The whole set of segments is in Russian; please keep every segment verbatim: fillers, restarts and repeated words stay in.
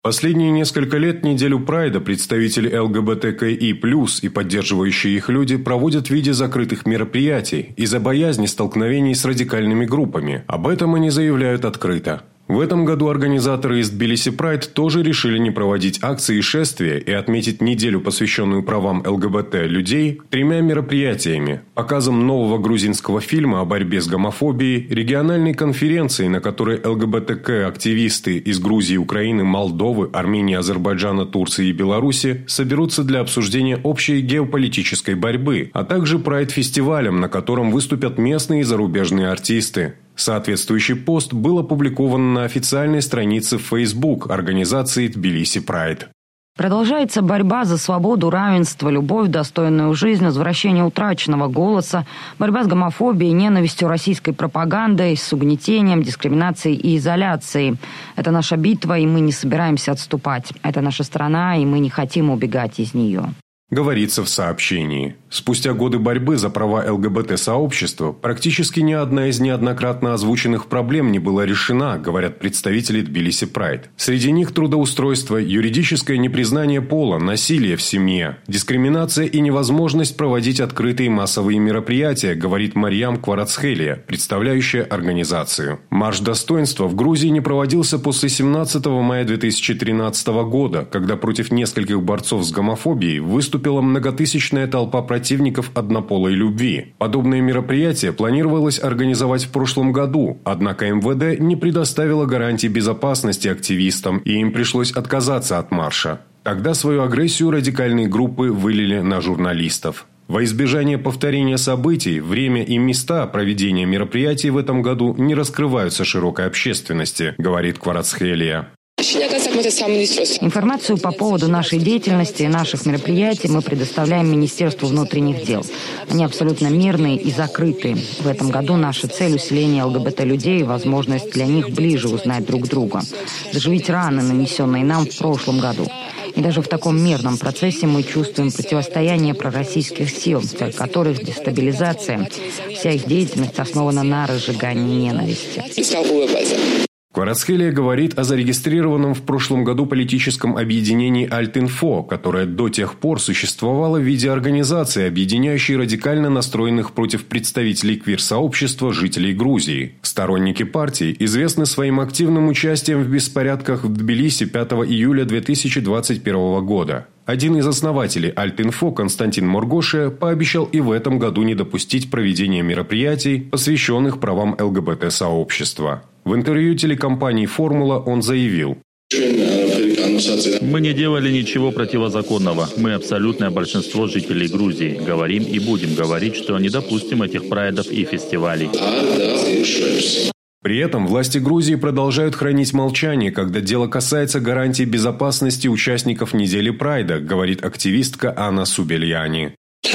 Последние несколько лет неделю Прайда представители эл гэ бэ тэ ка и плюс и поддерживающие их люди проводят в виде закрытых мероприятий из-за боязни столкновений с радикальными группами. Об этом они заявляют открыто. В этом году организаторы из Тбилиси Прайд тоже решили не проводить акции и шествия и отметить неделю, посвященную правам эл гэ бэ тэ людей, тремя мероприятиями: показом нового грузинского фильма о борьбе с гомофобией, региональной конференцией, на которой эл гэ бэ тэ ка-активисты из Грузии, Украины, Молдовы, Армении, Азербайджана, Турции и Беларуси соберутся для обсуждения общей геополитической борьбы, а также Прайд-фестивалем, на котором выступят местные и зарубежные артисты. Соответствующий пост был опубликован на официальной странице в Facebook организации Тбилиси Прайд. Продолжается борьба за свободу, равенство, любовь, достойную жизнь, возвращение утраченного голоса, борьба с гомофобией, ненавистью, российской пропагандой, с угнетением, дискриминацией и изоляцией. Это наша битва, и мы не собираемся отступать. Это наша страна, и мы не хотим убегать из нее. Говорится в сообщении. Спустя годы борьбы за права эл гэ бэ тэ-сообщества практически ни одна из неоднократно озвученных проблем не была решена, говорят представители Тбилиси Прайд. Среди них трудоустройство, юридическое непризнание пола, насилие в семье, дискриминация и невозможность проводить открытые массовые мероприятия, говорит Марьям Кварацхелия, представляющая организацию. Марш достоинства в Грузии не проводился после семнадцатого мая две тысячи тринадцатого года, когда против нескольких борцов с гомофобией выступили многотысячная толпа противников однополой любви. Подобное мероприятие планировалось организовать в прошлом году, однако эм вэ дэ не предоставило гарантий безопасности активистам, и им пришлось отказаться от марша. Тогда свою агрессию радикальные группы вылили на журналистов. Во избежание повторения событий, время и места проведения мероприятий в этом году не раскрываются широкой общественности, говорит Кварацхелия. Информацию по поводу нашей деятельности и наших мероприятий мы предоставляем Министерству внутренних дел. Они абсолютно мирные и закрытые. В этом году наша цель – усиление эл гэ бэ тэ-людей и возможность для них ближе узнать друг друга. Заживить раны, нанесенные нам в прошлом году. И даже в таком мирном процессе мы чувствуем противостояние пророссийских сил, цель которых – дестабилизация. Вся их деятельность основана на разжигании ненависти. Кварацхелия говорит о зарегистрированном в прошлом году политическом объединении Альт-Инфо, которое до тех пор существовало в виде организации, объединяющей радикально настроенных против представителей квир-сообщества жителей Грузии. Сторонники партии известны своим активным участием в беспорядках в Тбилиси пятого июля две тысячи двадцать первого года. Один из основателей Альт-Инфо, Константин Моргоше, пообещал и в этом году не допустить проведения мероприятий, посвященных правам эл гэ бэ тэ-сообщества. В интервью телекомпании «Формула» он заявил: «Мы не делали ничего противозаконного. Мы абсолютное большинство жителей Грузии. Говорим и будем говорить, что не допустим этих прайдов и фестивалей». При этом власти Грузии продолжают хранить молчание, когда дело касается гарантий безопасности участников недели Прайда, говорит активистка Анна Субельяни.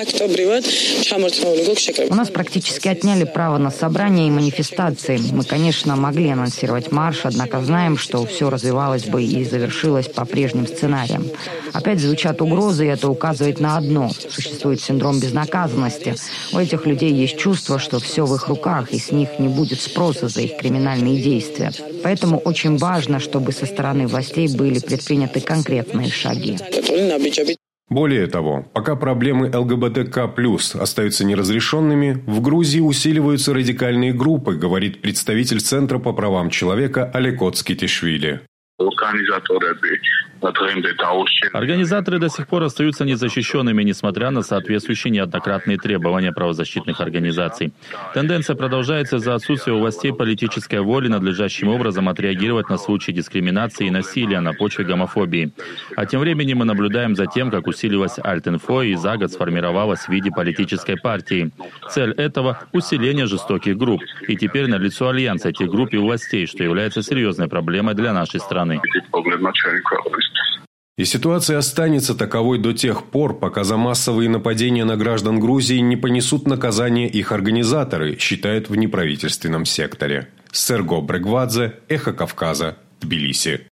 У нас практически отняли право на собрания и манифестации. Мы, конечно, могли анонсировать марш, однако знаем, что все развивалось бы и завершилось по прежним сценариям. Опять звучат угрозы, и это указывает на одно. Существует синдром безнаказанности. У этих людей есть чувство, что все в их руках, и с них не будет спроса за их криминальные действия. Поэтому очень важно, чтобы со стороны властей были предприняты конкретные шаги. Более того, пока проблемы эл гэ бэ тэ ка плюс остаются неразрешенными, в Грузии усиливаются радикальные группы, говорит представитель Центра по правам человека Алекот Скитишвили. Организаторы до сих пор остаются незащищенными, несмотря на соответствующие неоднократные требования правозащитных организаций. Тенденция продолжается из-за отсутствия у властей политической воли надлежащим образом отреагировать на случаи дискриминации и насилия на почве гомофобии. А тем временем мы наблюдаем за тем, как усилилась Альт-Инфо и за год сформировалась в виде политической партии. Цель этого – усиление жестоких групп. И теперь налицо альянс этих групп и властей, что является серьезной проблемой для нашей страны. И ситуация останется таковой до тех пор, пока за массовые нападения на граждан Грузии не понесут наказание их организаторы, считают в неправительственном секторе. Серго Брегвадзе, Эхо Кавказа, Тбилиси.